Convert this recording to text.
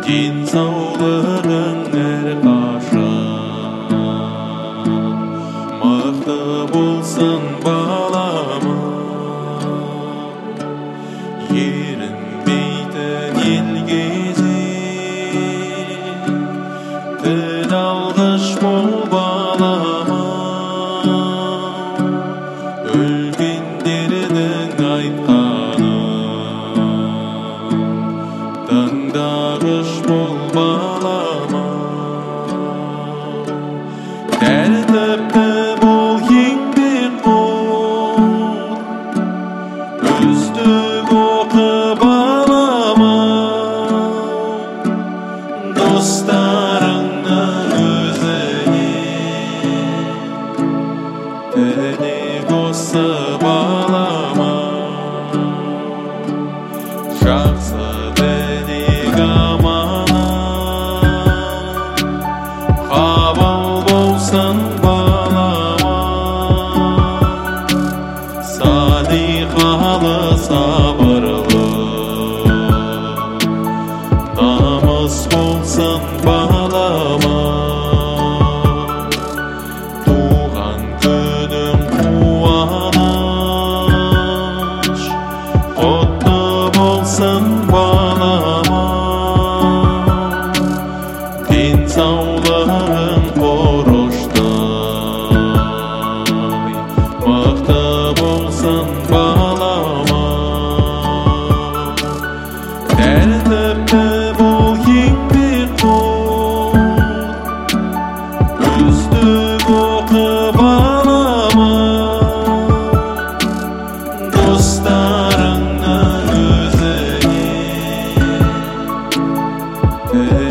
денсаулығың әрқашан мықты болсын балама, ерінбейтін елге тіл алғыш бол балама, үлкендердің айтқанын тыңдағыш бол балама, тәртіпті бол еңбекқор, үздік оқы балама, достарыңның өзіне тілек осы балама, жақсы тілек аманат қабыл болсын балама, салиқалы сабырлы намыс болсын балама, туған күнің қуаныш құтты болсын балама, денсаулығың құрыштай мықты болсын балама, тәртіпті бол еңбекқор, үздік оқы балама, достарыңның өзіне